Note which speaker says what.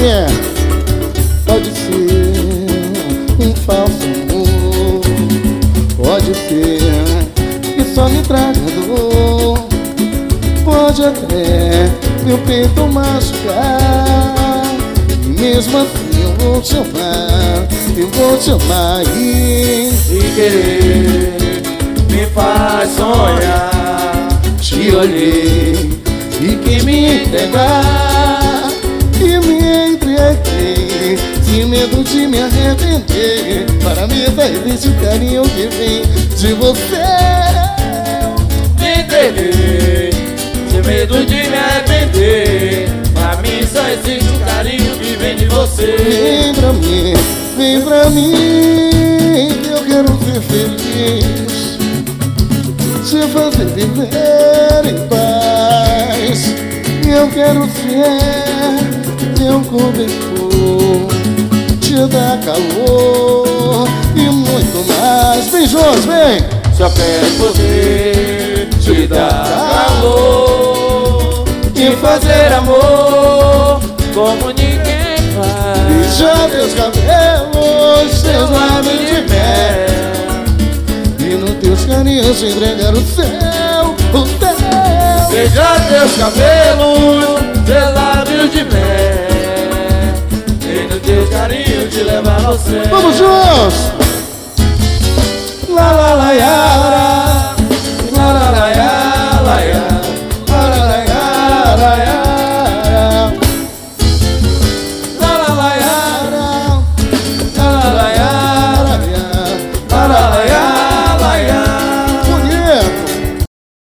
Speaker 1: mulher. Pode ser um falso amor, pode ser que só me traga dor, pode até meu peito machucar, e mesmo assim eu vou te amar, eu vou te amar. E
Speaker 2: querer me faz sonhar,
Speaker 1: te olhei e quis me entregar, e me entreguei sem medo de me arrepender. Para mim só existe o carinho que vem de você.
Speaker 2: me entreguei sem medo de me arrepender. Pra mim só existe o carinho que vem de você.
Speaker 1: Vem pra mim, que eu quero ser feliz, te fazer viver em paz. Eu quero ser teu cobertor, te dar calor e muito mais. Vem, Jôs, vem!
Speaker 2: Só quero poder te dar calor e fazer amor como ninguém faz.
Speaker 1: Beijar teus cabelos, teus lábios de mel, e nos teus carinhos te entregar o céu, o céu.
Speaker 2: Beijar teus cabelos, teus lábios de mel, e no teu carinho te levar ao céu.
Speaker 1: Vamos, Jôs! Lá, lá,